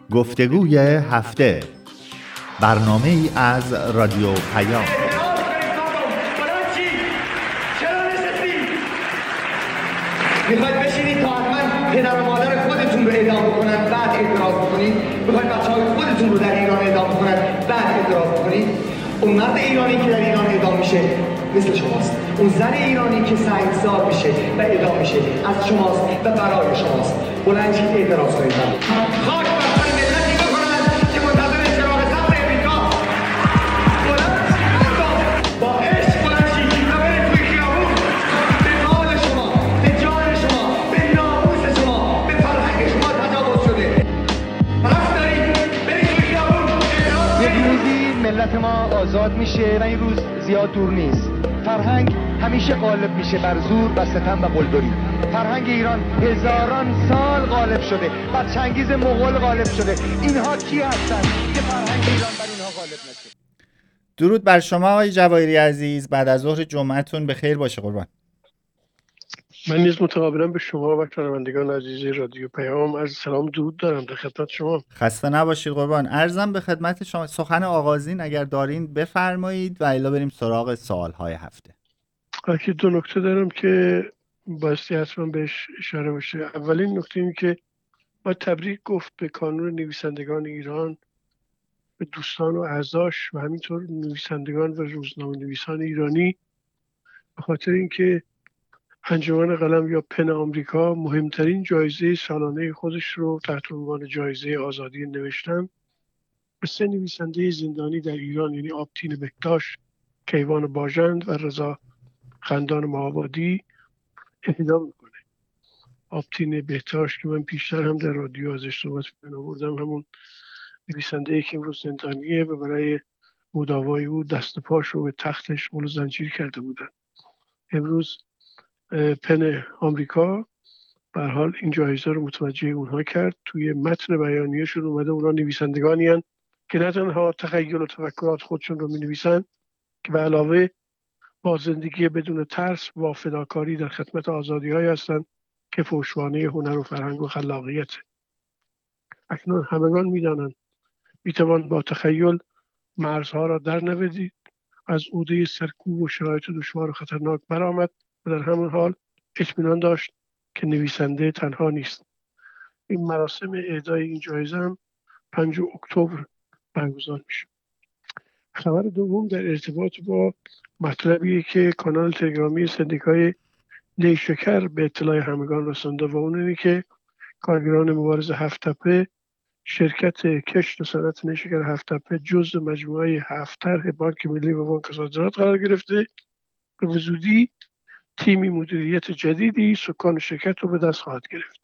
گفتگوی هفته، برنامه ای از رادیو پیام. میخواید بشینید تا حتما پدر و مادر خودتون رو اعدام بکنن بعد اعتراض بکنید؟ میخواید بچه‌های خودتون رو در ایران اعدام بکنن بعد اعتراض بکنید؟ اون مرد ایرانی که در ایران اعدام میشه مثل شماست. اون زن ایرانی که سنگسار میشه و اعدام میشه از شماست و برای شماست. بلند شید اعتراض کنید. خاک بر سر ملتی بکنن که منتظر چراغ سبز امریکا. بلند شید با عشق بلند شید و برید توی خیابون. به حال شما، به جان شما، به ناموس شما، به فرهنگ شما تجاوز شده. حرف دارید برید توی خیابون. یک روزی ملت ما آزاد میشه و این روز زیاد دور نیست. فرهنگ همیشه غالب میشه بر زور و ستم و قلدری. فرهنگ ایران هزاران سال غالب شده، بر چنگیز مغول غالب شده. اینها کی هستن که فرهنگ ایران بر اینها غالب نشه؟ درود بر شما آقای جواهری عزیز، بعد از ظهر جمعتون بخیر باشه قربان. من نیز متقابلا به شما و شنوندگان عزیز رادیو پیام از سلام درود دارم در خدمت شما. خسته نباشید قربان. عرضم به خدمت شما سخن آغازین اگر دارین بفرمایید و الا بریم سراغ سوال‌های هفته. که دو نکته دارم که بایستی حتما بهش اشاره بشه. اولین نکته این که باید تبریک گفت به کانون نویسندگان ایران، به دوستان و اعضاش و همینطور نویسندگان و روزنامه نویسان ایرانی، به خاطر اینکه انجمن قلم یا پن آمریکا مهمترین جایزه سالانه خودش رو تحت عنوان جایزه آزادی نوشتن به 3 نویسنده زندانی در ایران، یعنی آبتین بهداشت، کیوان باژند و رضا خندان مآبادی اهدا میکنه. آبتین بهداشت که من پیشتر هم در رادیو ازش صحبت آوردم، همون نویسنده‌ای که امروز زندانیه و برای مداوای او دست پاش رو به تختش قل و زنجیر کرده بودن. امروز پن آمریکا به هر حال این جایزه رو متوجه اونها کرد. توی متن بیانیه‌شون اومده اونها نویسندگانی هستند که نه تنها تخیل و تفکرات خودشون رو می‌نویسن که به علاوه با زندگی بدون ترس و فداکاری در خدمت آزادی‌های هستند که پشتوانه هنر و فرهنگ و خلاقیت. اکنون همگان می‌دانند می‌توان با تخیل مرزها را در نوردید، از عهده سرکوب و شرایط دشوار و خطرناک برآمد و در همون حال اطمینان داشت که نویسنده تنها نیست. این مراسم اهدای این جایزه هم 5 اکتبر برگزار میشه. خبر دوم در ارتباط با مطلبیه که کانال تلگرامی سندیکای نیشکر به اطلاع همگان رسانده و اون اینه که کارگران مبارز هفت‌تپه شرکت کشت و صنعت نیشکر هفت‌تپه جزء مجموعه 7 طرح بانک ملی و بانک صادرات قرار گرفته و به زودی تیمی مدیریت جدیدی سکان شرکت رو به دست خواهد گرفت.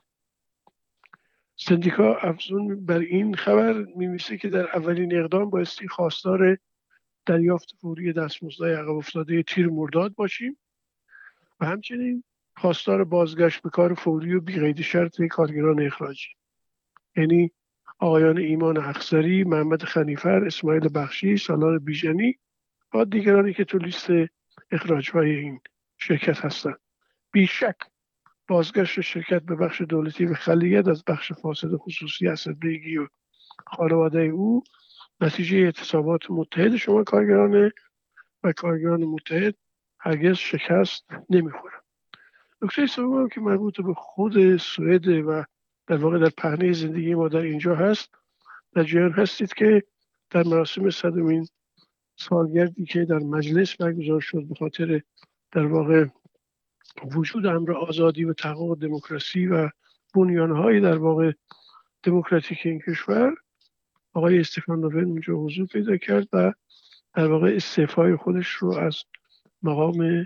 سندیکا افزون بر این خبر می‌نویسه که در اولین اقدام بایستی خواستار دریافت فوری دستمزدهای عقب افتاده تیر مرداد باشیم و همچنین خواستار بازگشت به کار فوری و بی‌قید شرط کارگران اخراجی، یعنی آقایان ایمان اخضری، محمد خنیفر، اسماعیل بخشی، سالار بیژنی و دیگرانی که تو لیست اخراج‌های این شرکت هستند. بیشک بازگشت شرکت به بخش دولتی و خلیت از بخش فاسد خصوصی اسدبیگی و خانواده او نتیجه اعتصابات متحد شما کارگران و کارگران متحد هرگز شکست نمیخورن. نکته سوم که مربوط به خود سوئد و در واقع در پهنه زندگی ما در اینجا هست، در جریان هستید که در مراسم 100مین سالگردی که در مجلس برگزار شد به خاطر در واقع وجود امر آزادی و تحقق دموکراسی و بنیانهای در واقع دموکراتیک این کشور، آقای استفان لوفن اونجا حضور پیدا کرد و در واقع استعفای خودش رو از مقام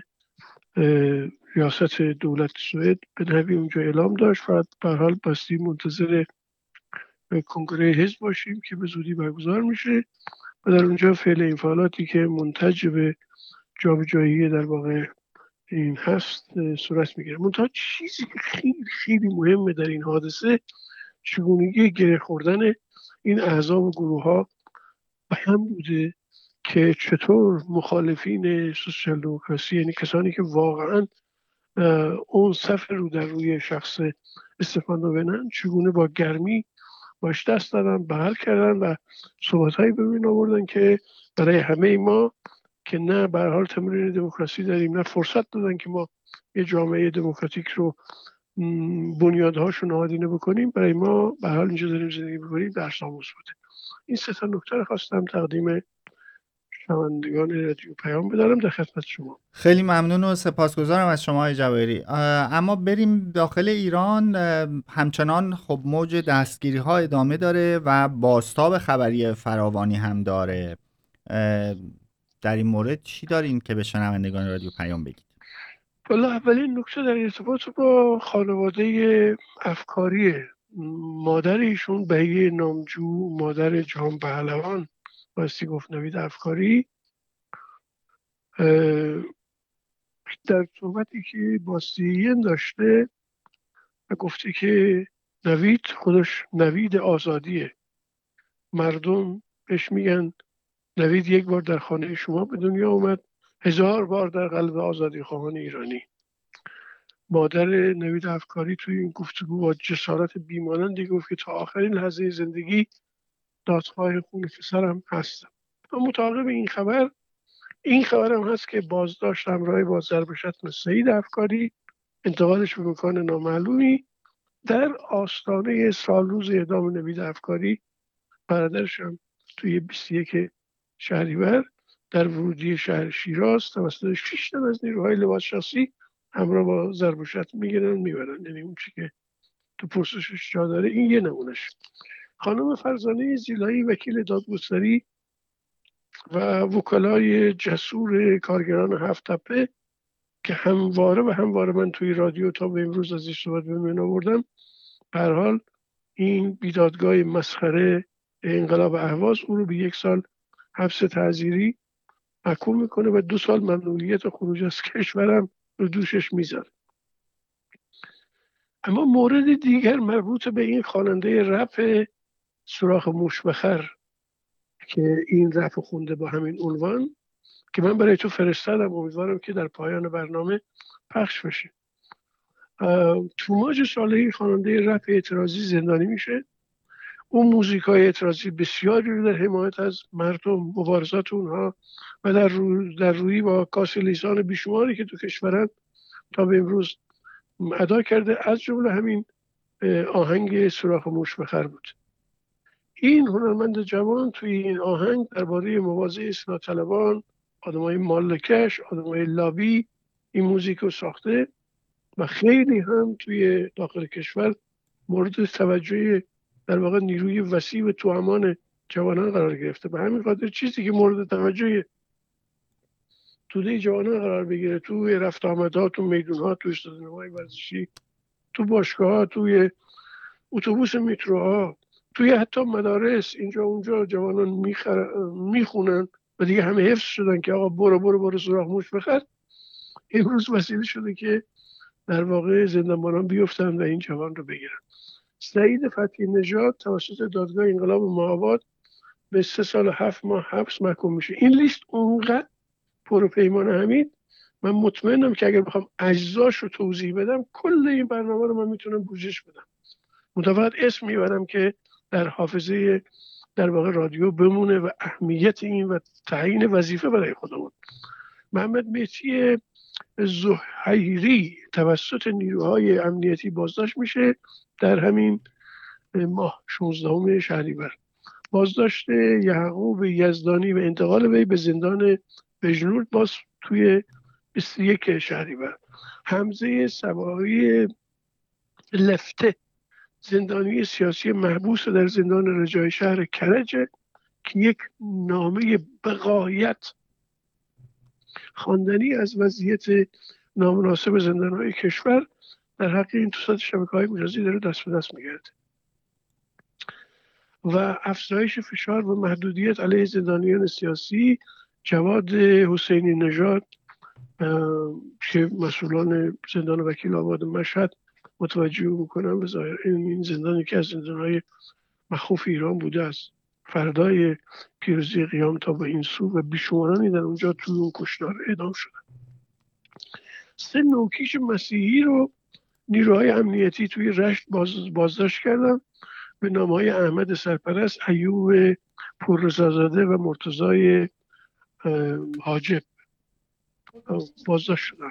ریاست دولت سوئد به نحوی اونجا اعلام داشت و به هر حال باستی منتظر کنگره حزب باشیم که به زودی برگزار میشه و در اونجا فعل این فعالاتی که منتج به جابجایی در واقع این هست صورت میگیره. منتها چیزی که خیلی خیلی مهمه در این حادثه چگونگی گره خوردن این احزاب و گروه ها به هم بوده که چطور مخالفین سوسیال دموکراسی، یعنی کسانی که واقعا اون صف رو در روی شخص استفان لوفن چگونه با گرمی باش دست دادن، بغل کردن و صحبت‌هایی به این آوردن که برای همه ما که نه به هر حال تمرین دموکراسی داریم، نه فرصت دادن که ما یه جامعه دموکراتیک رو بنیادهاش رو نهادینه بکنیم. برای ما به هر حال اینجا داریم زندگی بکنیم درس آموز بوده. این سه تا نکته رو خواستم تقدیم شنوندگان رادیو پیام بدارم در خدمت شما. خیلی ممنون و سپاسگزارم از شما آقای جواهری. اما بریم داخل ایران. همچنان خب موج دستگیری ها ادامه داره و بازتاب خبری فراوانی هم داره. در این مورد چی دارین که به شنوندگان رادیو پیام بگید؟ والا اولین نکته در ارتباط با خانواده افکاری مادر ایشون بهیه نامجو، مادر جهان پهلوان، بایستی گفت نوید افکاری، در صحبتی که با CNN داشته و گفته که نوید خودش نوید آزادیه، مردم بهش میگن نوید یک بار در خانه شما به دنیا اومد، 1000 بار در قلب آزادی خواهان ایرانی. مادر نوید افکاری توی این گفتگو با جسارت بیمانندی گفت که تا آخرین لحظه زندگی دادخواه خون پسرم هستم. مطابق این خبر هم هست که بازداشت همراه با ضرب شتم سید افکاری، انتقالش به مکان نامعلومی در آستانه سالروز اعدام نوید افکاری، برادرش هم توی 21 شهریور در ورودی شهر شیراز توسط 6 تن از نیروهای لباس شخصی همراه با ضرب شتم میبرن. یعنی اون چی که تو پرسشش جا داره این یه نمونش. خانم فرزانه زیلایی وکیل دادگستری و وکلای جسور کارگران هفت تپه که همواره من توی رادیو تا به امروز از این صحبت به من آوردم، به هر حال این بیدادگاه مسخره انقلاب اهواز او رو به 1 سال حبس تعزیری محکوم میکنه و 2 سال ممنوعیت خروج از کشورم رو دوشش میذاره. اما مورد دیگر مربوط به این خواننده رپ سوراخ موشبخر که این رپ خونده با همین عنوان که من برای تو فرستادم، امیدوارم که در پایان برنامه پخش بشه. توماج صالحی خواننده رپ اعتراضی زندانی میشه. اون موزیکای اعتراضی بسیاری رو در حمایت از مردم، مبارزات اونها و در روی با کاسه لیسان بیشماری که تو کشورن تا به امروز ادا کرده، از جمله همین آهنگ سوراخ موشبخر بود. این هنرمند جوان توی این آهنگ درباره مبارزه اصلاح طلبان، آدمای مالکش، آدمای لابی این موزیک رو ساخته و خیلی هم توی داخل کشور مورد توجه در واقع نیروی وسیع و توامان جوانان قرار گرفته. به همین خاطر چیزی که مورد توجه توده جوانان قرار بگیره، توی رفت آمدها، تو میدونها، تو استادیوم‌های ورزشی، تو باشگاه‌ها، توی اتوبوس متروها، توی حتی مدارس، اینجا اونجا جوانان میخونن و دیگه همه حفظ شدن که آقا برو سوراخ موش بخر. امروز وسیله شده که در واقع زندانبانان بیفتن و این جوان رو بگیرن. سعید فتحی نژاد توسط دادگاه انقلاب مآباد به 3 سال و 7 ماه حبس محکوم میشه. این لیست اونقدر پروپیمان حمید، من مطمئنم که اگر بخوام اجزاش رو توضیح بدم کل این برنامه رو من میتونم پوشش بدم. فقط اسم میبرم که در حافظه در واقع رادیو بمونه و اهمیت این و تعیین وظیفه برای خودمون. محمد مهدی زهیری توسط نیروهای امنیتی بازداشت میشه در همین ماه 16 شهریور. بازداشت یعقوب یزدانی و انتقال وی به زندان بجنورد باز توی 21 شهریور. حمزه سواری لفته زندانی سیاسی محبوس در زندان رجای شهر کرج که یک نامه بغایت خواندنی از وضعیت نامناسب زندان‌های کشور در حق این توسط شبکه‌های مجازی داره دست به دست می‌گرده. و افزایش فشار و محدودیت علیه زندانیان سیاسی. جواد حسینی نژاد که مسئولان زندان وکیل آباد مشهد متوجه میکنم به ظاهر این زندانی که از زندان‌های مخوف ایران بوده است، فردای پیروزی قیام تا به این سو و بیشمارانی در اونجا توی اون کشتار اعدام شدن. 3 نوکیش مسیحی رو نیروهای امنیتی توی رشت بازداشت کردن به نام‌های احمد سرپرست، ایوب پوررضازاده و مرتضای حاجب بازداشت شدن.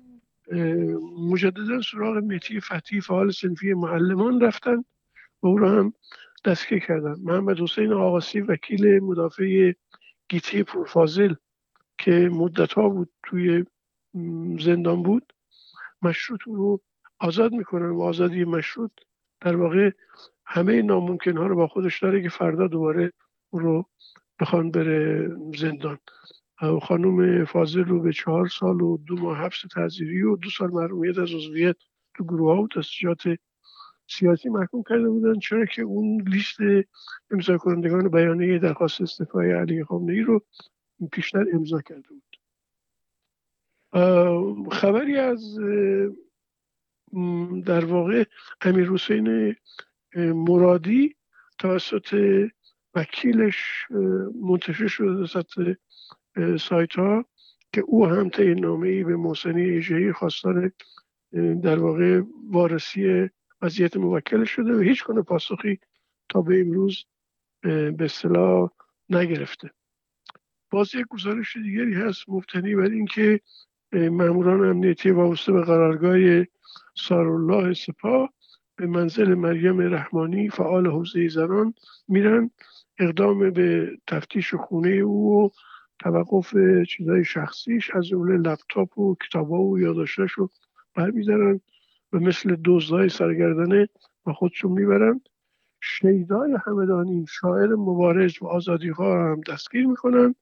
مجددا سراغ مهدی فتحی فعال صنفی معلمان رفتن و او را هم دستگیر کردن. محمد حسین آقاسی وکیل مدافع گیتی پورفاضل که مدت‌ها بود توی زندان بود، مشروط رو آزاد میکنن و آزادی مشروط در واقع همه ناممکن‌ها رو با خودش داره که فردا دوباره اون رو بخوان بره زندان. خانم فاضل رو به 4 سال و 2 ماه حبس تعزیری و 2 سال محرومیت از عضویت تو گروه‌ها و تسجیلات سیاسی محکوم کرده بودن، چرا که اون لیست امضا کنندگان بیانیه درخواست استعفای علی خامنه‌ای رو پیشتر امضا کرده بود. خبری از در واقع امیرحسین مرادی توسط وکیلش منتشر شده توسط سایت ها که او هم طی نامه‌ای به محسنی ایجهی خواستار در واقع وارسی وضعیت موکل شده و هیچ گونه پاسخی تا به امروز به اصطلاح نگرفته. باز یک گزارش دیگری هست مبتنی بر اینکه ماموران امنیتی وابسته به قرارگاه سارالله سپاه به منزل مریم رحمانی فعال حوزه زنان میرن، اقدام به تفتیش خونه او و توقف چیزای شخصیش از جمله لپتاپ و کتابا و یادداشتاش رو برمی‌دارن و مثل دزدای سرگردنه با خودشون میبرن. شیدای همدانی شاعر مبارز و آزادیخواه هم دستگیر میکنن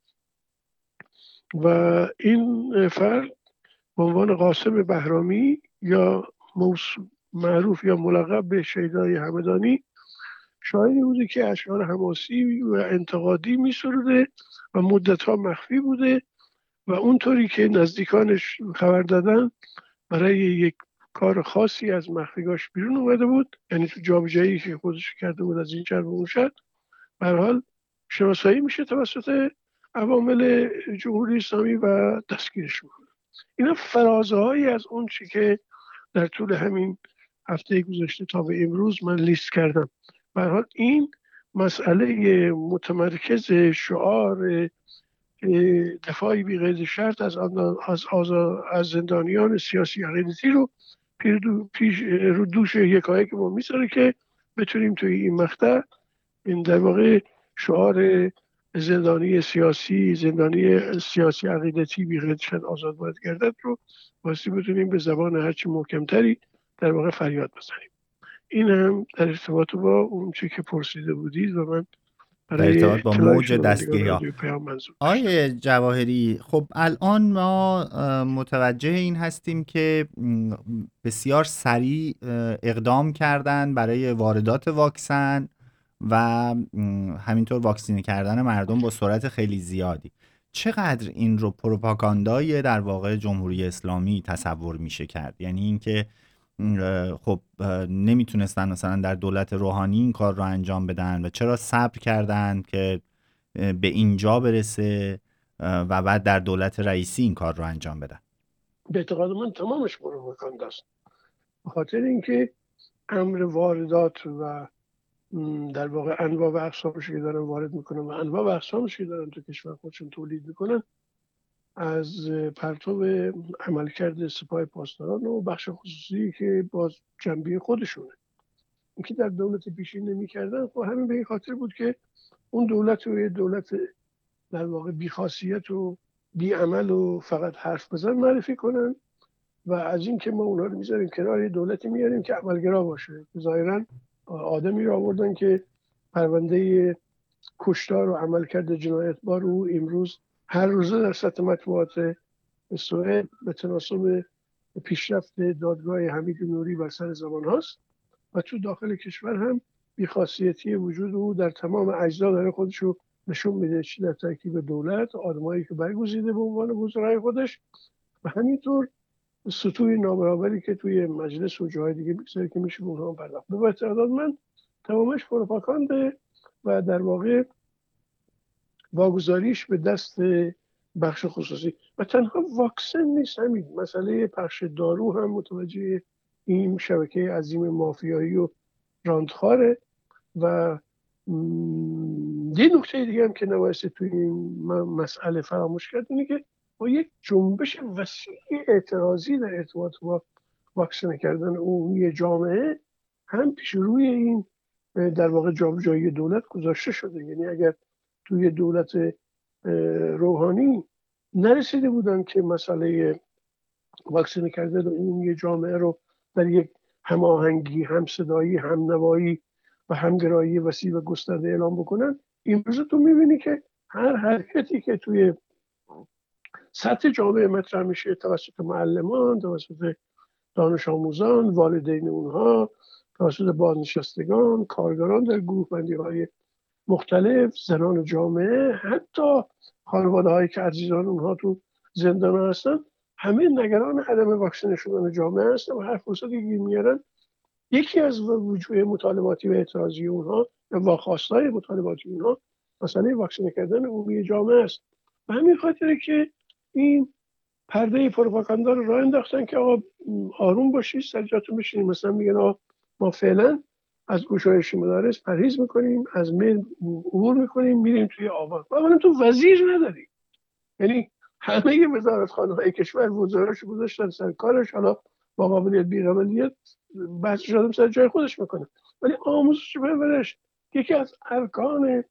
و این فرد به عنوان قاسم بهرامی یا معروف یا ملقب به شیدای همدانی شاعری بوده که اشعار حماسی و انتقادی می سروده و مدت‌ها مخفی بوده و اونطوری که نزدیکانش خبر دادن برای یک کار خاصی از مخفیگاش بیرون اومده بود، یعنی تو جابجایی که خودش کرده بود از این شهر به اون شهر، به هر حال شناسایی میشه توسط عوامل جمهوری اسلامی و دستگیرش میکنه. اینا فرازه‌هایی از اون چی که در طول همین هفته گذشته تا به امروز من لیست کردم. به هر حال این مسئله متمرکز شعار دفاعی بی قید شرط از زندانیان سیاسی عقیدتی رو پیش رو دوش یکایک ما میذاره که بتونیم توی این مقطع این در واقع شعار زندانی سیاسی عقیدتی بی قید شرط آزاد باید گردد رو واسه بتونیم به زبان هرچی محکمتری در واقع فریاد بزنیم. این هم در ارتباط با اون چی که پرسیده بودید و من در ارتباط با موج دستگیری‌ها. آقای جواهری، خب الان ما متوجه این هستیم که بسیار سریع اقدام کردن برای واردات واکسن و همینطور واکسینه کردن مردم با سرعت خیلی زیادی. چقدر این رو پروپاگاندای در واقع جمهوری اسلامی تصور میشه کرد؟ یعنی اینکه خب نمیتونستن مثلا در دولت روحانی این کار رو انجام بدن و چرا صبر کردن که به اینجا برسه و بعد در دولت رئیسی این کار رو انجام بدن؟ به اعتقاد من تمامش پروپاگاندا است، به خاطر اینکه امر واردات و در واقع انواع و اقسامش که دارن وارد میکنن و انواع و اقسامش که دارن تو کشور خودشون تولید میکنن از پرتو عملکرد سپاه پاسداران و بخش خصوصی که باز جنبه خودشونه اینکه در دولت پیشین نمی‌کردن، خب همین به این خاطر بود که اون دولت و دولت در واقع بی‌خاصیت و بی‌عمل و فقط حرف بزن معرفی کنن و از این که ما اونها رو میذاریم کنار یه دولتی میاریم که عملگرا باشه. ظاهراً آدمی رو آوردن که پرونده کشتار و عملکرد جنایتبار او امروز هر روزه در سطح مطبوعات سوئد به تناسب پیشرفت دادگاه حمید نوری بر سر زمان هاست و تو داخل کشور هم بی‌خاصیتی وجود او در تمام اجزا داره خودش رو نشون میده، چی در ترکیب دولت، آدمایی که برگزیده به عنوان وزرای خودش و همینطور سطوح نابرابری که توی مجلس و جاهای دیگه میگذاره که میشه به اونها پرداخت. به اعتقاد من تمامش پروپاگانده و در واقع واگذاریش به دست بخش خصوصی و تنها واکسن نیست، همین مسئله پخش دارو هم متوجه این شبکه عظیم مافیایی و راندخاره و یه نکته دیگه هم که نبایستی توی این مسئله فراموش کرد اینه که با یک جنبش وسیع اعتراضی در ارتباط با واکسینه کردن عمومی جامعه هم پیش روی این در واقع جابجایی دولت گذاشته شده. یعنی اگر توی دولت روحانی نرسیده بودن که مسئله واکسینه کردن عمومی جامعه رو در یک هماهنگی، همصدایی، همنوایی و همگرایی وسیع و گسترده اعلام بکنن، امروز تو میبینی که هر حرکتی که توی سطح جامعه مطرح میشه توسط معلمان، توسط دانش آموزان، والدین اونها، توسط بازنشستگان، کارگران در گروه بندی های مختلف، زنان جامعه، حتی خانواده هایی که عزیزان اونها تو زندان هستن، همه نگران عدم واکسینه شدن جامعه هستن و هر فرصتی که میارن یکی از وجوه مطالباتی و اعتراضی اونها و خواستای مطالباتی اونها مسئله واکسینه کردن عمومی جامعه است. و همین خاطره که این پرده پروپاگاندا رو راه انداختن که آقا آروم باشید، سر جاتون بشینید. مثلا میگن آقا ما فعلا از گشایش مدارس پرهیز میکنیم، از میل عبور میکنیم، میریم توی آبان. اولا تو وزیر نداری، یعنی همه وزارتخانه‌های کشور وزراشو گذاشتن سر کارش، حالا با قابلیت بی‌قابلیت بحثش آدم سر جای خودش میکنه، ولی آموزش و پرورش یکی از ارکان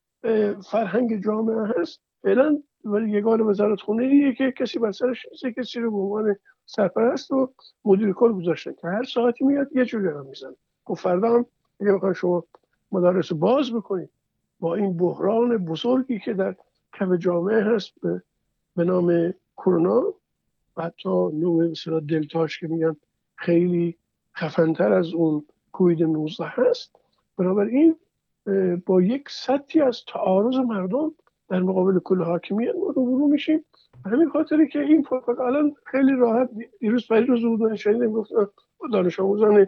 فرهنگ جامعه هست. فعلا ولی یگان وزارتخونه‌ایه که کسی بر سرش نیست، کسی رو به عنوان سرپرست و مدیر کل گذاشتن که هر ساعتی میاد یه جوری رو میزنه. خب فردا هم اگه بخواید شما مدارس باز بکنید با این بحران بزرگی که در کف جامعه هست به نام کرونا و حتی نوع مثلا دلتاش که میگن خیلی خفن‌تر از اون کووید 19 هست، بنابراین با یک سطحی از تعارض مردم در مقابل کل حاکمیت ما روبرو میشیم. همین خاطری که این الان خیلی راحت دیروز پیروز بودن شنیدیم گفتن دانش آموزان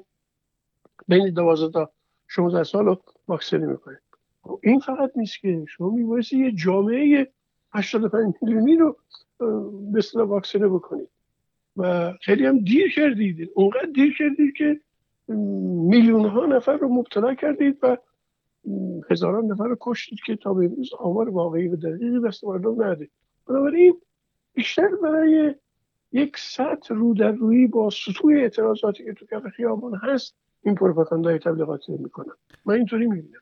بین 12 تا 16 سال رو واکسینه میکنه. این فقط نیست که شما میبایستی یه جامعه 85 میلیونی رو به اصطلاح واکسینه بکنید و خیلی هم دیر کردید. اونقدر دیر کردید که میلیون ها نفر رو مبتلا کردید و هزاران نفر رو کشتید که تا به امروز آمار واقعی و دقیقی دست مردم ندید. بنابراین بیشتر برای یک سطح رو در روی با سطوح اعتراضاتی که تو کف خیابان هست این پروپاگاندای تبلیغاتی میکنن. من اینطوری میبینم.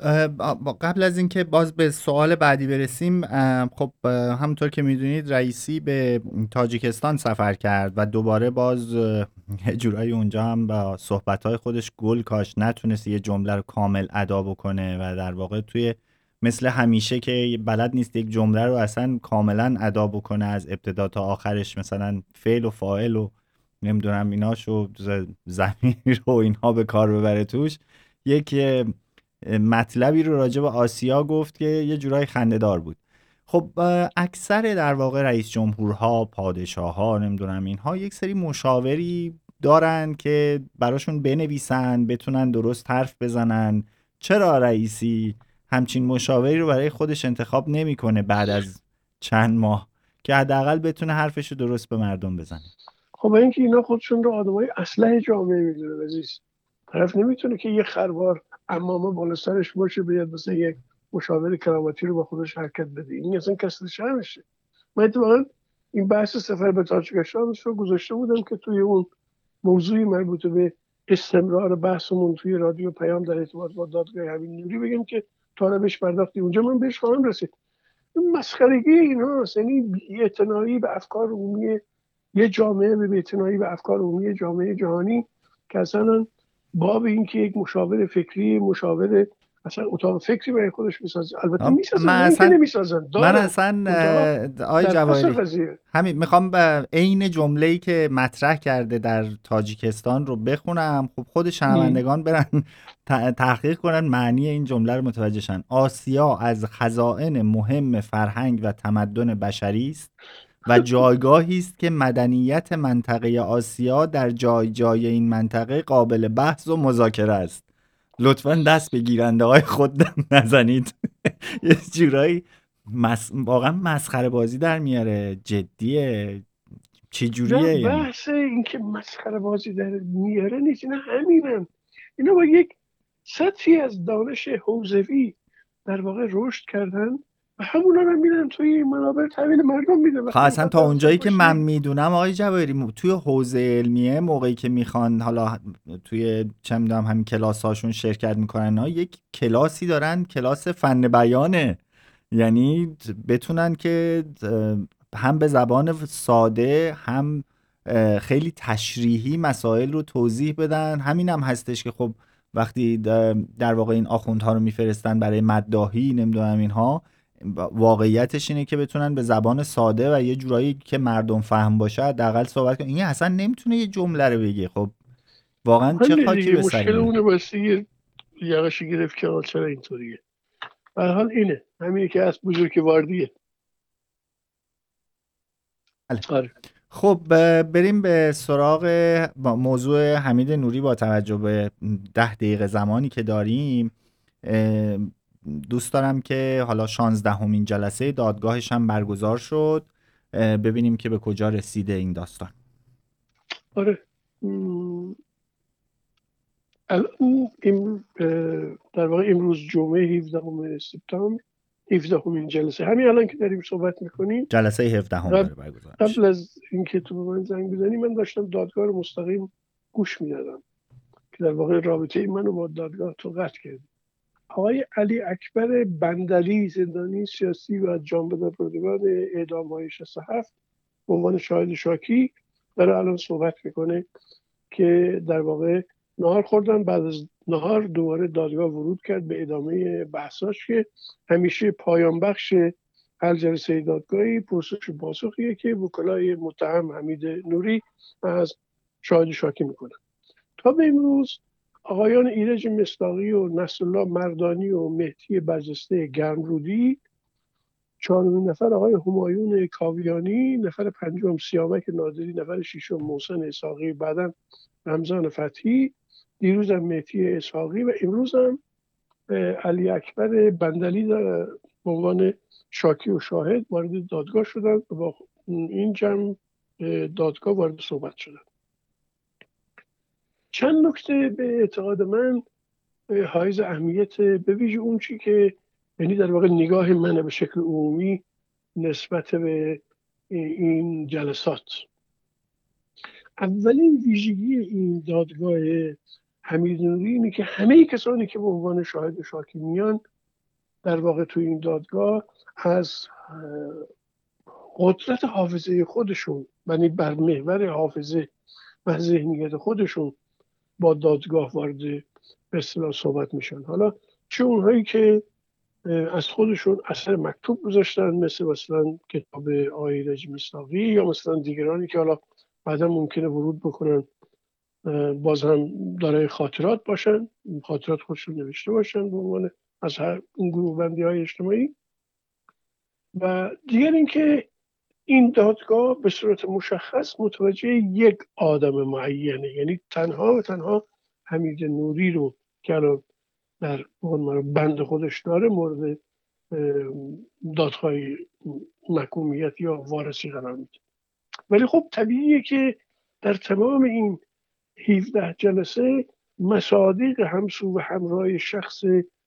قبل از اینکه باز به سوال بعدی برسیم، خب همونطور که میدونید رئیسی به تاجیکستان سفر کرد و دوباره باز یه جورایی اونجا هم با صحبت‌های خودش گل کاش، نتونست یه جمله رو کامل ادا بکنه و در واقع توی مثل همیشه که بلد نیست یک جمله رو اصلا کاملا ادا بکنه از ابتدا تا آخرش، مثلا فعل و فاعل و نمیدونم ایناشو ضمیر و اینها به کار ببره توش. یک مطلبی رو راجع به آسیا گفت که یه جورای خنده‌دار بود. خب اکثر در واقع رئیس جمهورها، پادشاه‌ها، نمیدونم اینها یک سری مشاوری دارن که براشون بنویسن، بتونن درست حرف بزنن. چرا رئیسی همچین مشاوری رو برای خودش انتخاب نمیکنه بعد از چند ماه که حداقل بتونه حرفش رو درست به مردم بزنه؟ خب اینکه اینا خودشون رو آدمای اسلحه جامعه میدونه عزیز. طرف نمیتونه که یه خروار عمامه بالا سرش باشه بیاد مثلا یک مشاور کراواتی رو با خودش حرکت بده. این اصلا کسر شرمشه. من اتفاقا این بحث سفر به تاجیکستان رو گذاشته بودم که توی اون موضوعی مربوط به استمرار بحثمون توی رادیو پیام در ارتباط با دادگاه همین نوری بگم که تا رو بهش پرداختی اونجا من بهش خواهم رسید. این مسخرگی اینا هست، یعنی بی‌اعتنایی به افکار عمومی یه جامعه، به بی‌اعتنایی به افکار عمومی جامعه جهانی که اصلا باب این که یک مشاور فکری، مشاور اصلا اتاق فکری برای خودش میسازه. البته میسازن، من این که اصلا نمیسازن من اصلا آی جواهری همین میخوام به عین جمله‌ای که مطرح کرده در تاجیکستان رو بخونم. خب خود شنوندگان برن تحقیق کنن معنی این جمله رو متوجه شن. آسیا از خزائن مهم فرهنگ و تمدن بشری است و جایگاهی است که مدنیت منطقه آسیا در جای جای این منطقه قابل بحث و مذاکره است. لطفاً دست به گیرنده های خود نزنید. یه جورایی واقعا مسخره بازی در میاره. جدیه؟ چی جوریه؟ نه یعنی بحث این که مسخره بازی در میاره نیست، اینا همینن. اینا با یک سطحی از دانش حوزوی در واقع رشد کردن و همونا رو میرن توی منابع تحویل مردم میدن. خب اصلا تا اونجایی که من میدونم آقای جواهری توی حوزه علمیه موقعی که میخوان حالا توی چه میدونم همین کلاس هاشون شرکت میکنن یک کلاسی دارن، کلاس فن بیانه، یعنی بتونن که هم به زبان ساده هم خیلی تشریحی مسائل رو توضیح بدن. همین هم هستش که خب وقتی در واقع این آخوندها رو میفرستن برای مداحی نمیدونم اینها، واقعیتش اینه که بتونن به زبان ساده و یه جورایی که مردم فهم باشه حداقل صحبت کنن. این اصلا نمیتونه یه جمله رو بگه. خب واقعا چه خاکی به سر مشکل اونه، باستی یقش گرفت که چرا اینطوریه. به هر حال اینه همینه که از بزرگواردیه. آره. خب بریم به سراغ موضوع حمید نوری. با توجه به 10 دقیقه زمانی که داریم دوست دارم که حالا 16مین جلسه دادگاهش هم برگزار شد، ببینیم که به کجا رسیده این داستان. آره الان در واقع امروز جمعه 17 سپتامبر 17مین جلسه، همین الان که داریم صحبت میکنیم جلسه 17 داره برگزار میشه. قبل از اینکه تو به من زنگ بزنی من داشتم دادگاه رو مستقیم گوش میدادم که در واقع رابطه منو با دادگاه تو قطع کرد. آقای علی اکبر بندلی، زندانی سیاسی و جانبدارپروردگان اعدام‌های 67 به عنوان شاهد شاکی داره الان صحبت میکنه که در واقع نهار خوردن، بعد از نهار دوباره دادگاه ورود کرد به ادامه بحثاش که همیشه پایان بخش هر جلسه دادگاهی پرسش و پاسخیه که وکلای متهم حمید نوری از شاهد شاکی میکنن. تا به امروز آقایان ایرج مصداقی و نصرالله مردانی و مهدی برجسته گرمرودی، 4مین نفر آقای همایون کاویانی، نفر 5م سیامک ناظری، نفر 6م محسن اسحاقی، بعداً رمضان فتحی، دیروز هم مهدی اسحاقی و امروز هم علی اکبر بندلی به عنوان شاکی و شاهد وارد دادگاه شدن و با این جمع دادگاه وارد صحبت شدن. چند نکته به اعتقاد من حائز اهمیت، به ویژه اون چی که یعنی در واقع نگاه من به شکل عمومی نسبت به این جلسات. اولین ویژگی این دادگاه حمید نوری اینه که همه کسانی که به عنوان شاهد شاکی میان در واقع توی این دادگاه از قدرت حافظه خودشون، یعنی بر محور حافظه و ذهنیت خودشون با دادگاه وارد به اصطلاح صحبت میشن. حالا چه اونهایی که از خودشون اثر مکتوب گذاشتن مثلا کتاب آقای ایرج مصداقی، یا مثلا دیگرانی که حالا بعدا ممکنه ورود بکنن باز هم دارای خاطرات باشن، خاطرات خودشون نوشته باشن به عنوان از هر اون گروه بندی های اجتماعی. و دیگر اینکه این دادگاه به صورت مشخص متوجه یک آدم معینه، یعنی تنها و تنها حمید نوری رو که الان در بند خودش داره مورد دادخواه محکومیت یا وارسی قرار میده. ولی خب طبیعیه که در تمام این 17 جلسه مصادیق همسو و همراه شخص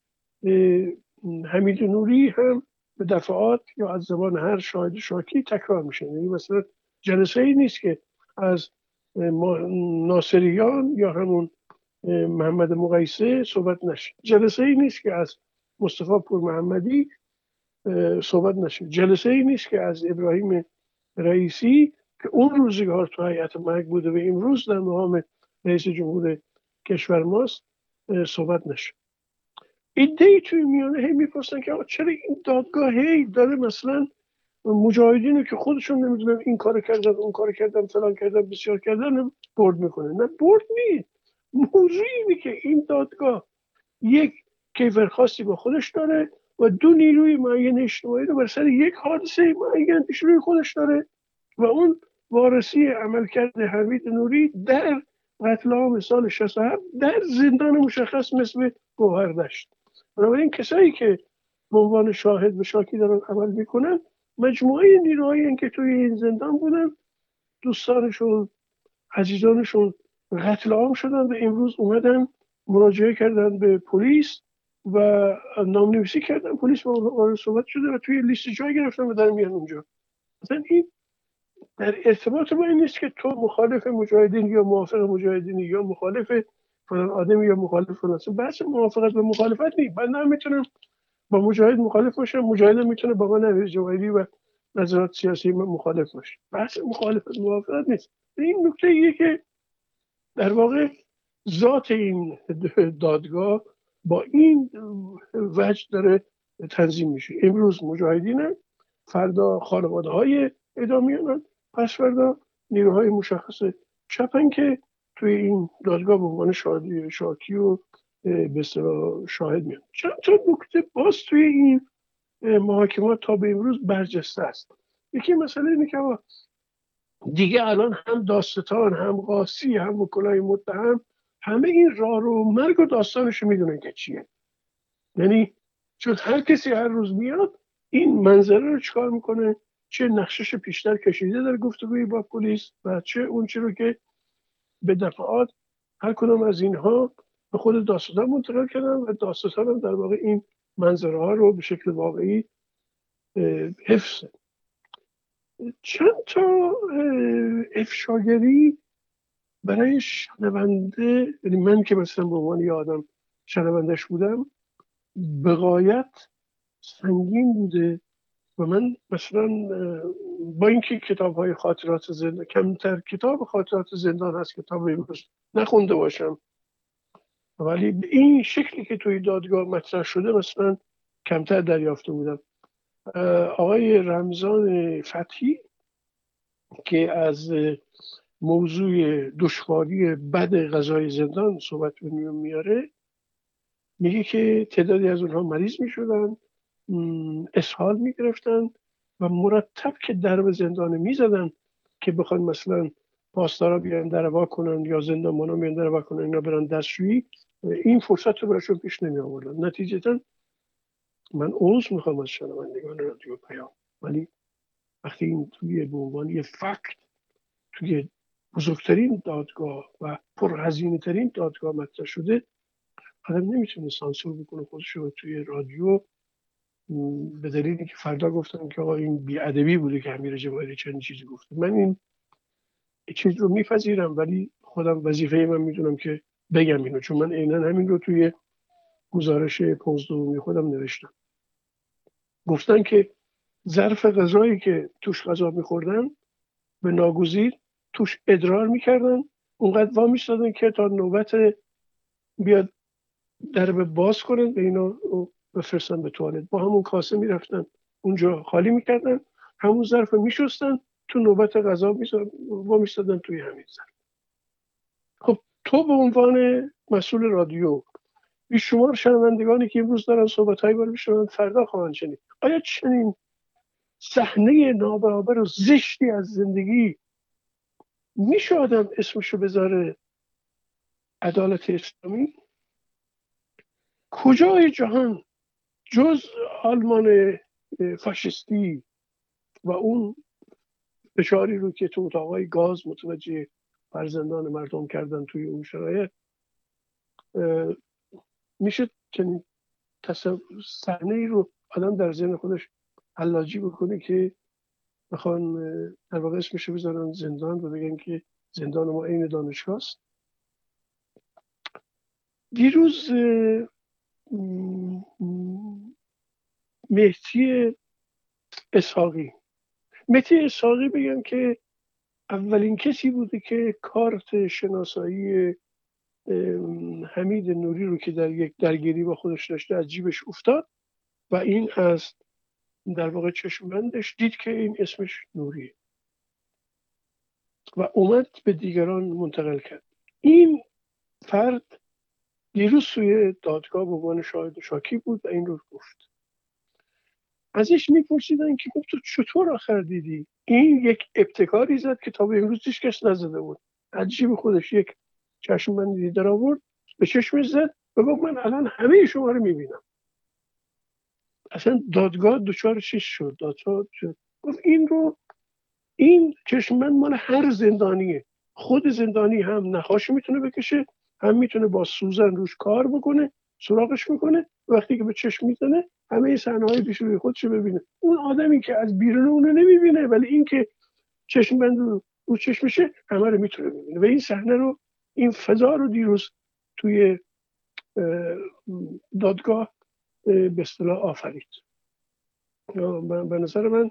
حمید نوری هم به دفعات یا از زبان هر شاهد شاکی تکرار میشه. یعنی مثلا جلسه ای نیست که از ناصریان یا همون محمد مقیسه صحبت نشه، جلسه ای نیست که از مصطفی پور محمدی صحبت نشه، جلسه ای نیست که از ابراهیم رئیسی که اون روزگار تو هیئت مرگ بوده و امروز در مقام رئیس جمهور کشور ماست صحبت نشه. ایده‌ای توی میانه هی میپرسن که چرا این دادگاه هی داره مثلا مجاهدینو که خودشون نمیدونن این کارو کردن اون کارو کردن فلان کردن بسیار کردن برد میکنه. نه برد نیست، موضوع اینه که این دادگاه یک کیفر خاصی با خودش داره و دو نیروی معین اجتماعی رو بر سر یک حادثه معین پیش روی خودش داره و اون وارسی عملکرد حمید نوری در قتل عام سال 67 در زندان مشخص مثل گوهردشت. بنابراین کسایی که به عنوان شاهد و شاکی دارن عمل میکنن مجموعه نیروهایی هستند که توی این زندان بودن، دوستانشون عزیزانشون قتل عام شدن و امروز اومدن مراجعه کردن به پلیس و نامنویسی کردن، پلیس با صحبت شده و توی لیست جای گرفتن و دارن میان اونجا. مثلا این در ارتباط با این نیست که تو مخالف مجاهدین یا موافق مجاهدین یا مخالف فلان آدمی یا مخالف فلان. بحث موافقت و مخالفت نیست. من نمیتونم با مجاهد مخالف باشم، مجاهد میتونه با من امیر جواهری و نظرات سیاسی من مخالف باشه. بحث مخالفت موافقت نیست. این نکته ایه که در واقع ذات این دادگاه با این وجه داره تنظیم میشه. امروز مجاهدینن، فردا خانواده های اعدامیانن، پس فردا نیروهای مشخص چپن که توی این دادگاه به عنوان شاکی و به اصطلاح شاهد میان. چند تا نکته باز توی این محاکمات تا به امروز برجسته است. یکی مسئله اینه که دیگه الان هم داستان، هم قاسی، هم وکلای متهم، همه این راه و مرگ و داستانش میدونن که چیه. یعنی چون هر کسی هر روز میاد این منظره رو چیکار میکنه، چه نقشش پیشتر کشیده در گفتگوی با پلیس و چه اون چی رو که به دفعات هر کدام از اینها به خود داستان منتقل کردن و داستان هم در واقع این منظره ها رو به شکل واقعی حفظ. چند تا افشاگری برای شنونده، یعنی من که مثلا به عنوان یه آدم شنوندش بودم، به غایت سنگین بوده و من مثلا با اینکه کتاب‌های خاطرات زندان، کمتر کتاب خاطرات زندان هست کتاب امروز نخونده باشم، ولی به این شکلی که توی دادگاه مطرح شده مثلا کمتر دریافته بودم. آقای رمضان فتحی که از موضوع دشواری بد غذای زندان صحبت میاره، میگه که تعدادی از اونها مریض میشدن، اسهال میگرفتن و مرتب که درب زندان میزدن که بخوان مثلا پاسدارا بیان در وا کنن یا زندانبانا بیان در وا کنن اینا برن دستشویی، این فرصت رو براشون پیش نمی آوردن. نتیجتا من عذر میخوام از شنوندگان رادیو پیام، ولی وقتی این توی به عنوان یه فکت توی بزرگترین دادگاه و پرهزینه ترین دادگاه مطرح شده، آدم نمیتونه سانسور بکنه خودش رو توی رادیو به دلیلی که فردا گفتن که آقا این بی‌ادبی بوده که امیر جواهری چنین چیزی گفته. من این چیز رو میپذیرم ولی خودم وظیفه من میدونم که بگم اینو، چون من عیناً همین رو توی گزارش 15 خودم نوشتم. گفتن که ظرف غذایی که توش غذا میخوردن به ناگزیر توش ادرار میکردن، اونقدر وا میستادن که تا نوبت بیاد درب باز کنن به اینا بفرستن به توالت. با همون کاسه میرفتن اونجا خالی میکردن، همون ظرف میشستن، تو نوبت غذا وا میستادن توی همین ظرف. خب تو به عنوان مسئول رادیو، بیشمار شنوندگانی که امروز دارن صحبت‌های ما رو میشنون فردا خواهند شنید، آیا چنین صحنه نابرابر و زشتی از زندگی میشه آدم اسمشو بذاره عدالت اسلامی؟ کجای جهان جز آلمان فاشیستی و اون فشاری رو که تو اتاقای گاز متوجه فرزندان مردم کردن توی اون شرایط میشه چنین صحنه ای رو آدم در ذهن خودش حلاجی بکنه که بخوان در واقع اسمشو بذارن زندان و بگن که زندان ما عین دانشگاه است؟ دیروز مهدی اسحاقی بگم که اولین کسی بوده که کارت شناسایی حمید نوری رو که در یک درگیری با خودش داشته از جیبش افتاد و این از در واقع چشمبندش دید که این اسمش نوریه و اومد به دیگران منتقل کرد. این فرد دیروز سوی دادگاه به عنوان شاهد شاکی بود و این رو گفت. ازش میپرسیدن که گفت تو چطور آخر دیدی؟ این یک ابتکاری زد که تا به امروز هیچ کس نزده بود. از جیب خودش یک چشمبندی در آورد، به چشمش زد و گفت من الان همه شما رو میبینم. اصلا دادگاه دچار چیز شد، گفت این چشمبند مال هر زندانیه، خود زندانی هم نخاش میتونه بکشه هم میتونه با سوزن روش کار بکنه، سوراخش میکنه، وقتی که به چشم میزنه همه صحنه‌های پیش روی خودش ببینه. اون آدمی که از بیرون اونو نمیبینه، ولی این که چشم بند رو چشمشه همه رو میتونه ببینه. و این صحنه رو، این فضا رو دیروز توی دادگاه به اصطلاح آفرید. به نظر من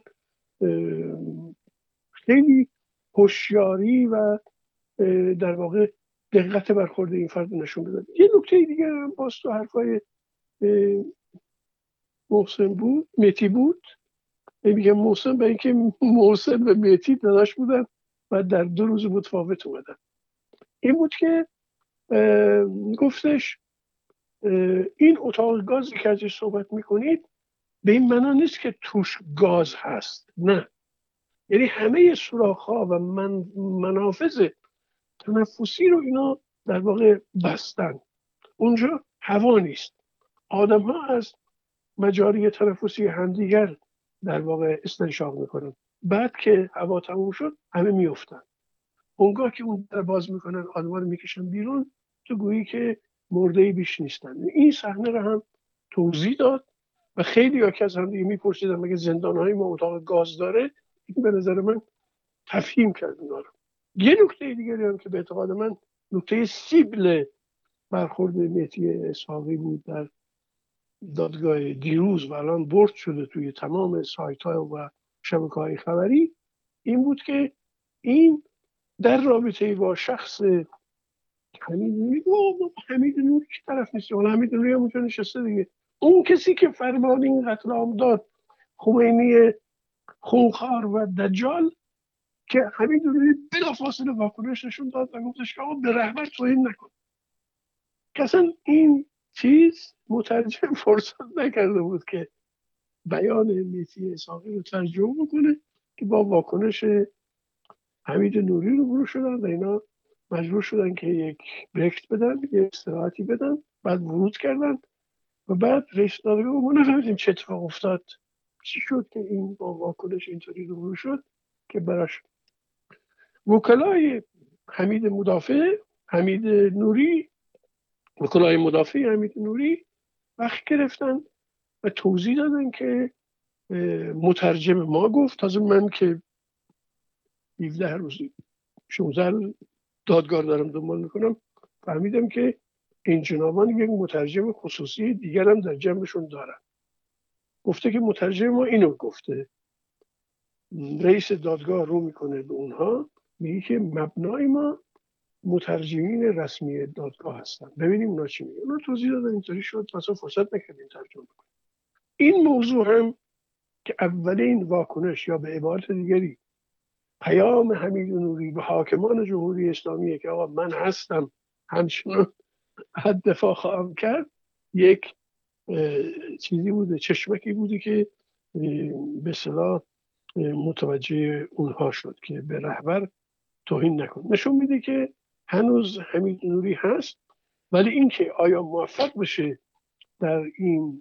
خیلی هوشیاری و در واقع دقت برخورد این فرد نشون بده. یه نکته دیگه هم باز تو حرفای محسن بود، مهدی بود. میگم محسن، به اینکه محسن و مهدی داداش بودن و در 2 روز متفاوت اومدن. این بود که گفتش این اتاق گازی که ازش صحبت میکنید به این معنا نیست که توش گاز هست، نه، یعنی همه سوراخ‌ها و منافذ تنفسی رو اینا در واقع بستن. اونجا هوا نیست. آدم ها از مجاری تنفسی همدیگر در واقع استنشاق میکنن. بعد که هوا تموم شد همه میافتن. اونگاه که اون در باز میکنن آدم ها رو میکشن بیرون، تو گویی که مرده بیش نیستن. این صحنه رو هم توضیح داد و خیلی ها که از هم دیگه میپرسیدن مگه زندانهای ما اتاق گاز داره؟ این به نظر من تفهیم کرد اونا رو. یه نکته دیگری هم که به اعتقاد من نکته سیبل برخورد مهدی اسحاقی بود در دادگاه دیروز و الان برد شده توی تمام سایت ها و شبکه‌های خبری، این بود که این در رابطه با شخص حمید نوری که طرف نیست، ولی حمید نوری هم اونجا نشسته دیگه، اون کسی که فرمان این قتل عام داد، خمینی خونخوار و دجال، که حمید نوری بلافاصله واکنش نشون داد و گفتش که آقا به رهبر توهین نکن. که اصلا این چیز مترجم فرصت نکرده بود که بیان مهدی اسحاقی رو ترجمه بکنه که با واکنش حمید نوری روبرو شدن و اینا مجبور شدن که یک بریک بدن، یک استراحتی بدن، بعد ورود کردن و بعد رئیس دادگاه ما نفهمیدیم چه اتفاق افتاد، چی شد که این با واکنش اینطوری روبرو شد که براش وکلای حمید نوری وکلای مدافع حمید نوری وقت گرفتن و توضیح دادن که مترجم ما گفت، تازه من که 17 روزی 16 روز دادگاه دارم دنبال میکنم فهمیدم که این جنابان یک مترجم خصوصی دیگر هم در جنبشون دارن. گفته که مترجم ما اینو گفته. رئیس دادگاه رو میکنه به اونها، میگه که مبنای ما مترجمین رسمی دادگاه هستن، ببینیم اونا چی میگن. اونا توضیح دادن اینطوری شد، مثلا فرصت نکردیم ترجمه کنیم. این موضوع هم که اولین واکنش یا به عبارت دیگری پیام حمید نوری به حاکمان جمهوری اسلامی که آقا من هستم همچنان دفاع خواهم کرد، یک چیزی بوده، چشمکی بوده که به اصطلاح متوجه اونها شد که به رهبر توهین نکن. نشون میده که هنوز حمید نوری هست، ولی اینکه آیا موفق بشه در این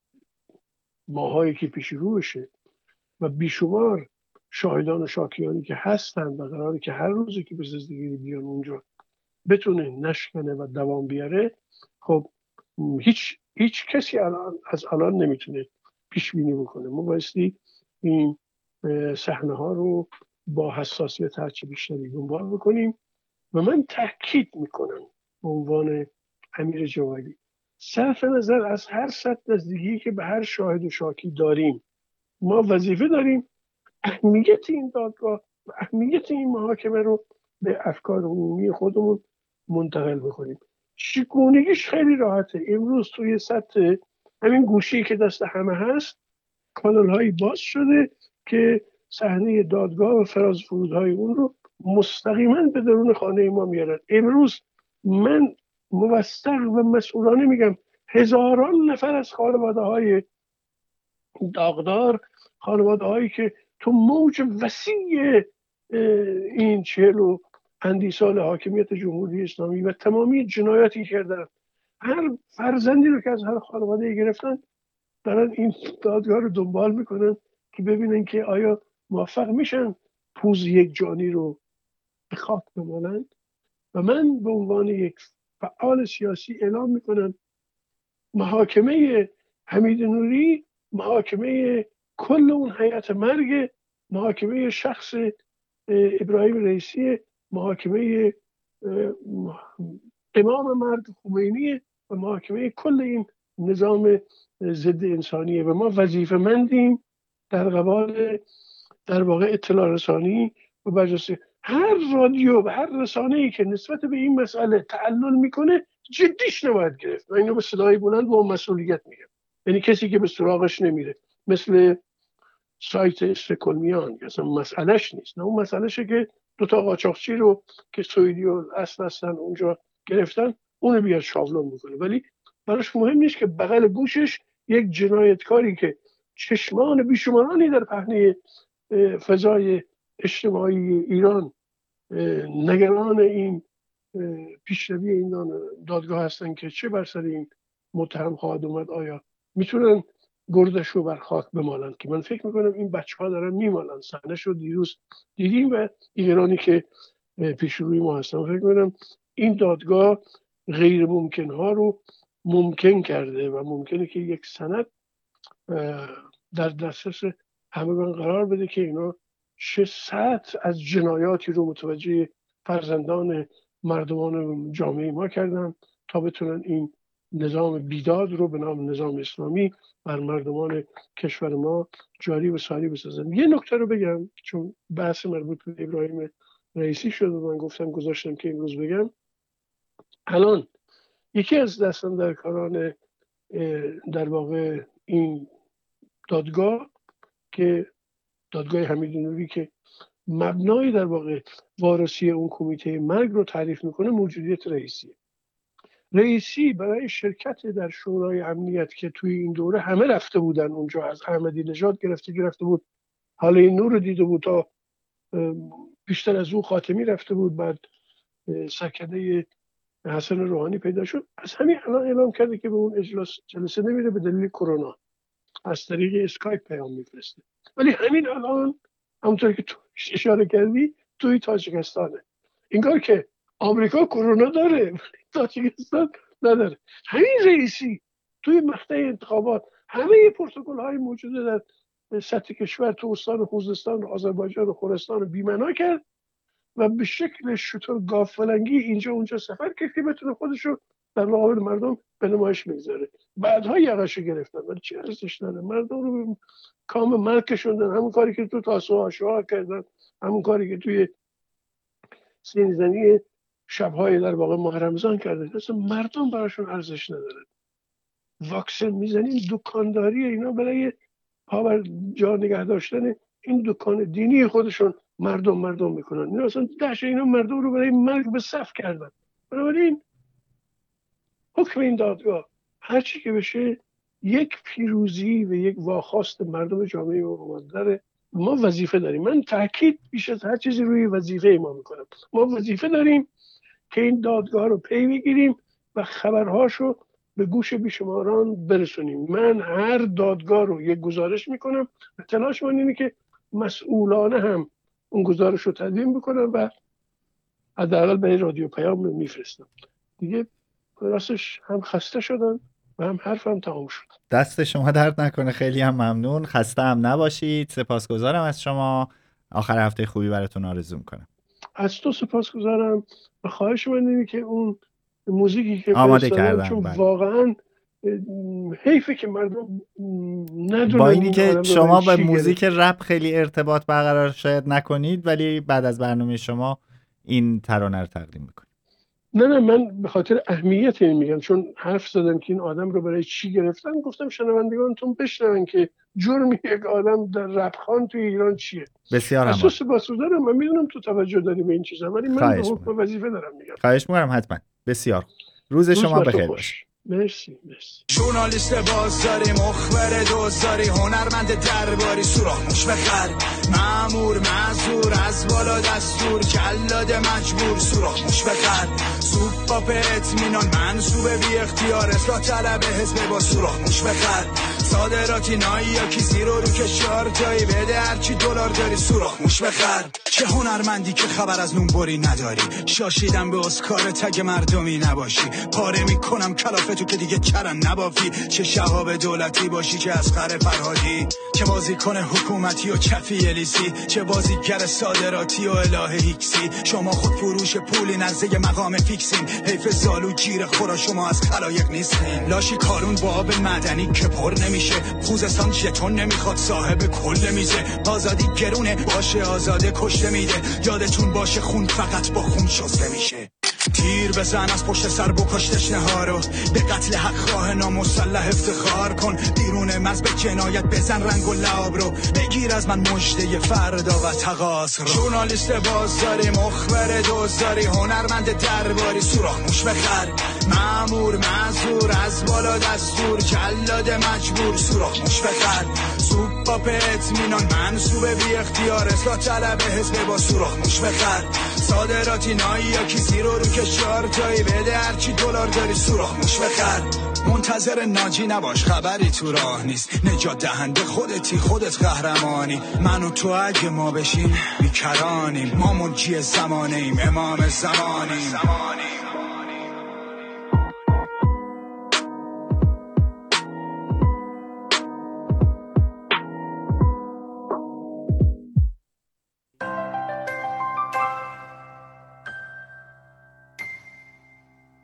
ماهایی که پیش روشه و بیشمار شاهدان و شاکیانی که هستن و قراره که هر روزی که به زندگی بیان اونجا بتونه نشکنه و دوام بیاره، خب هیچ کسی از الان نمیتونه پیش بینی بکنه. ما بایستی این صحنه ها رو با حساسیت هرچی بیشتری دنبال بکنیم و من تاکید میکنم به عنوان امیر جوادی، صرف نظر از هر سطح نزدیکی که به هر شاهد و شاکی داریم، ما وظیفه داریم اهمیت این دادگاه و اهمیت این محاکمه رو به افکار عمومی خودمون منتقل بکنیم. چگونگیش خیلی راحته. امروز توی سطح همین گوشی که دست همه هست کانال هایی باز شده که صحنه دادگاه و فراز فرودهای اون رو مستقیما به درون خانه ما میارن. امروز من موثق و مسئولانه میگم هزاران نفر از خانواده های داغدار، خانواده هایی که تو موج وسیع این 40 اندی سال حاکمیت جمهوری اسلامی و تمامی جنایاتی کردن، هر فرزندی رو که از هر خانواده گرفتن دارن این دادگاه رو دنبال میکنن که ببینن که آیا موفق میشن پوز یک جانی رو به خاک بمالن. و من به عنوان یک فعال سیاسی اعلام میکنن محاکمه حمید نوری محاکمه کل اون هیئت مرگ، محاکمه شخص ابراهیم رئیسی، محاکمه امام مرد خمینی و محاکمه کل این نظام ضد انسانیه. و ما وظیفه‌مندیم در قبال در واقع اطلاع رسانی و برجسته هر رادیو و هر رسانه‌ای که نسبت به این مسئله تعلل میکنه جدیش نباید گرفت. و اینو به صدای بلند با مسئولیت میگم، یعنی کسی که به سراغش نمیره، مثل سایت استکهلمیان اصلا مسئلهش نیست، نه اون مسئلهشه که دوتا قاچاقچی رو که سوئدی و اصل هستن اونجا گرفتن اونو بیاد شاولون بکنه، ولی براش مهم نیست که بغل گوشش یک جنایتکاری که چشمان بیشمارانی در پهنه فضای اجتماعی ایران نگران این پیشروی این دادگاه هستن که چه بر سر این متهم خواهد اومد، آیا میتونن گردش رو بر خاک بمالن، که من فکر میکنم این بچه ها دارن میمالن. صحنه‌ش رو دیروز دیدیم و ایرانی که پیش روی ما هستن. فکر میکنم این دادگاه غیر ممکن ها رو ممکن کرده و ممکنه که یک سند در دسترس همگان قرار بده که اینا چه سطح از جنایاتی رو متوجه فرزندان مردمان جامعه ما کردن تا بتونن این نظام بیداد رو به نام نظام اسلامی بر مردمان کشور ما جاری و ساری بسازن. یه نکته رو بگم چون بحث مربوط به ابراهیم رئیسی شد و من گذاشتم که امروز بگم. الان یکی از دستاندرکاران در واقع این دادگاه که دادگاه حمید نوری که مبنای در واقع وارسی اون کمیته مرگ رو تعریف میکنه موجودیت رئیسی برای شرکت در شورای امنیت که توی این دوره همه رفته بودن اونجا، از احمدی نژاد گرفته بود، حالا این نور رو دیده بود، تا بیشتر از اون خاتمی رفته بود، بعد سکده حسن روحانی پیدا شد. از همین الان اعلام کرده که به اون جلسه نمیره به دلیل کرونا، از طریق اسکایپ پیام میفرسته. ولی همین الان همونطور که تو اشاره کردی توی تاجیکستانه، انگار که آمریکا کرونا داره ولی تاجیکستان نداره. همین رئیسی توی مقطع انتخابات همه پروتکل های موجوده در سطح کشور تو استان خوزستان و آذربایجان و خراسان رو بی‌معنا کرد و به شکل شتر گافلنگی اینجا اونجا سفر کرد که بتونه خودش رو در مقابل مردم به نمایش بگذاره. بعدها یقه‌شو گرفتن ولی چه ارزش داره، مردم رو به کام مرگ کشوندن. همون کاری که تو تاسوعا عاشورا کردن، همون کاری که توی سینزنی شب‌های در واقع ماه رمضان کردن. اصلا مردم براشون ارزش نداره. واکسن میزنین، دکانداری اینا برای پا بر جا نگه داشتن این دکان دینی خودشون مردم میکنن. اینا اصلا دهش اینا مردم رو برای مرگ به صف کردن. بنابراین حکم این دادگاه هر چی که بشه یک پیروزی و یک واخواست مردم جامعه ما داره. ما وظیفه داریم، من تاکید بیش از هر چیزی روی وظیفه ما میکنم. ما وظیفه داریم که این دادگاه رو پی بگیریم و خبرهاشو به گوش بیشماران برسونیم. من هر دادگاه رو یک گزارش میکنم، تلاش من اینه که مسئولانه هم اون گزارش رو تدوین بکنم و حداقل به رادیو پیام میفرستم. دیگه راستش هم خسته شدم و هم حرفم تمام شد. دست شما درد نکنه، خیلی هم ممنون. خسته هم نباشید. سپاسگزارم از شما. آخر هفته خوبی براتون آرزو میکنم. از تو سپاسگزارم و خواهش من اینه که اون موزیکی که آماده کردم چون واقعا حیفه که مردم ندونن، با اینی که شما با موزیک رپ خیلی ارتباط برقرار شاید نکنید ولی بعد از برنامه شما این ترانه رو تقدیم میکنید. نه من به خاطر اهمیت این میگم، چون حرف زدم که این آدم رو برای چی گرفتن. گفتم شنوندگانتون بشنون که جرم یک آدم در رپ خوان توی ایران چیه. بسیار اساس سپاسگزارم. من میدونم تو توجه داری به این چیزا ولی من به حکم وظیفه دارم میگم. خواهش می‌کنم حتما. بسیار روز شما بخیر باشه. مرسی. ژورنالیست بازاری، مخبر دوزاری، هنرمند درباری، سوراخ موش بخر، مأمور معذور، از بالا دستور، جلاد مجبور، سوراخ موش بخر، سوپ اطمینان منصوب بی اختیار، اصلاح طلب حزب با سوراخ موش بخر، صادراتی نایی یا کیسی رو کشار جایی بده هرچی دلار داری، سوراخ موش بخر. چه هنرمندی که خبر از نونبری نداری، شاشیدم به اسکار تگ مردمی نباشی، پاره میکنم کلافتو که دیگه کرن نبافی، چه شهاب دولتی باشی چه اصغر فرهادی، چه بازیکن حکومتی و چفی الیسی، چه بازیگر صادراتی و اله هیکسی، شما خود فروش پولی نزده مقام فیکسین، حیف زالو گیر خورا شما از خلایق نیستین، لاشی کارون با آب معدنی که پر نمیشه، خوزستان ژتون نمیخواد صاحب کل میزه، آزادی گرونه باشه آزاده کشته میده، یادتون باشه خون فقط با خون شسته میشه، تیر بزن از پشت سر بکش تشنه‌ها رو، به قتل حق خواه نامسلح افتخار کن، بیرون مز به جنایت بزن رنگ و لعاب رو، بگیر از من مژده فردا و تقاص رو، ژورنالیست بازداری مخبر دزداری هنرمند درباری سوراخ موش بخر، مأمور معذور از بالا دستور جلاد مجبور سوراخ موش بخر، سوپاپ اطمینان منصوب بی اختیار اصلاح طلب حزب با سوراخ موش بخر، صادراتی نایی یا کسی رو کشار تایی بده هرچی دلار داری سوراخ موش بخر، منتظر ناجی نباش خبری تو راه نیست، نجات دهنده خودتی خودت قهرمانی، من و تو اگه ما بشیم بیکرانیم، ما منجی زمانیم امام زمانیم.